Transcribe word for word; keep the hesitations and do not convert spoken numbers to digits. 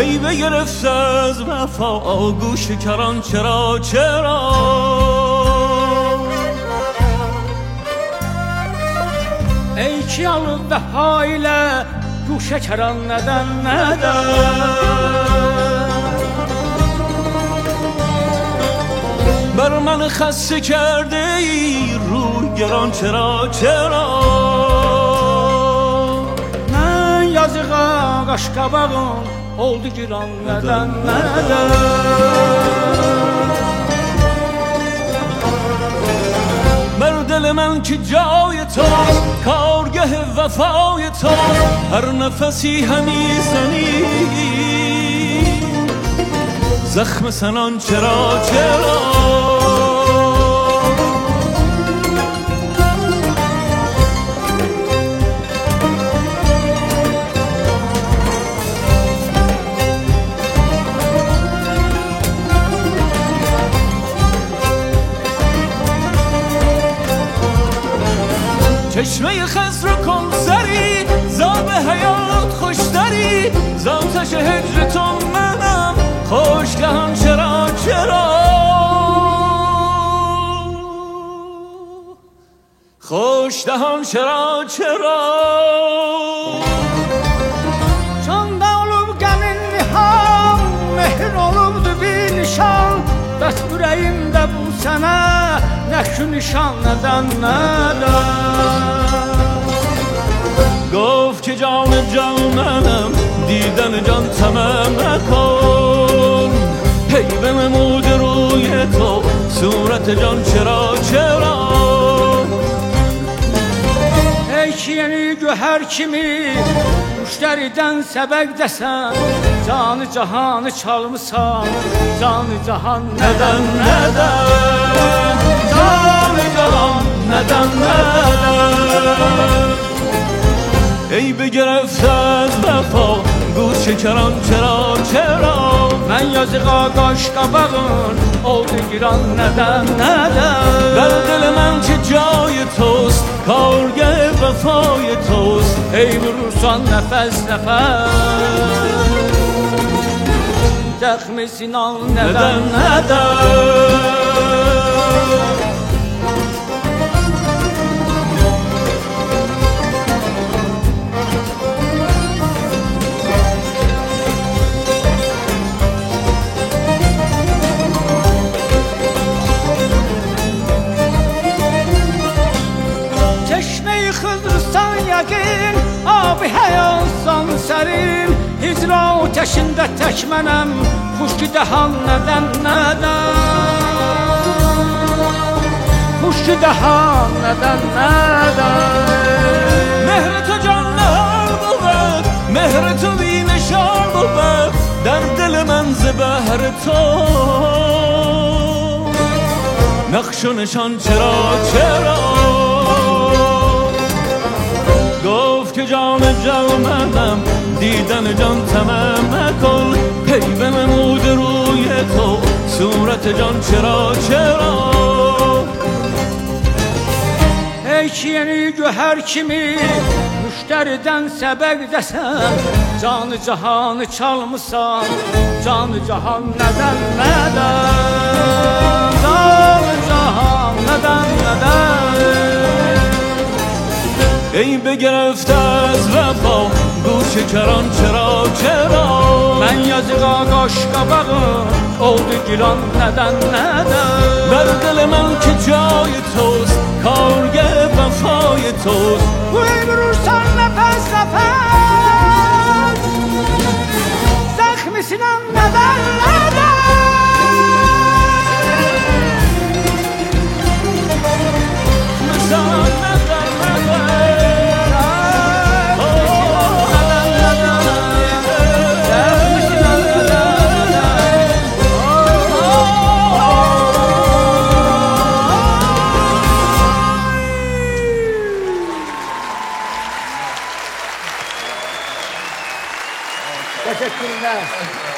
ای بگرفت از وفا گوش کران چرا چرا ey ki alıb vəfa ilə guşə kəran nədən nədən بر من خسته کرده ای روی گران چرا چرا mən yazığa qaş qabağım oldu giran nədən nədən بر دل من که جای تو کارگه وفای تو هر نفسی همی زنی زخم سنان چرا چرا چشمه خضر کن سری زاب حیات خوشتری زاتش هجر تو منم خوش دهان چرا چرا خوش دهان چرا چرا Çanda olub qəmin niham mehr olubdu bir nişan bəs ürəyimdə bu sənə nə şu nişan nədən nədən گفت که جان جانم دیدن جان تمام نکن هی بنمود روی تو صورت جان چرا چرا ey ki yeni göhər kimi müştəridən səbəq desən canı cahanı çalmısan canı cahan neden neden canı cahan neden neden ای بگرفت از وفا گوش کران چرا چرا mən yazığa qaş qabağın oldu giran nədən nədən در دل من که جای توست کارگه وفای توست ey vurursan nəfəs nəfəs zəxmi sinan nədən neden neden Xıdırsan yəqin, abi həyatsan sərin Hicra ateşində tək mənəm, xuşki dəhan nədən nədən Xuşki dəhan nədən nədən مهر تو جان نهار بود مهر تو بی نشان بود در دل من ز بهر تو نقش و نشان چرا چرا گفت که جان جان منم دیدن جان تمام نکن هی بنمود روی تو صورت جان چرا چرا ey ki yeni göhər kimi müştəridən səbəq desən canı cahanı çalmısan canı cahan nədən nədən canı cahan nədən nədən ای بگرفت از وفا گوش کران چرا چرا mən yazığa qaş qabağın oldu giran nədən nədən در دل من که جای توست کارگه وفای توست vurursan nəfəs nəfəs zəxmi sinan nədən nədən مثلا نظر Teşekkürler.